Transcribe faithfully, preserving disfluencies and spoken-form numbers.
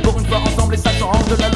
Pour une fois ensemble et ça change de la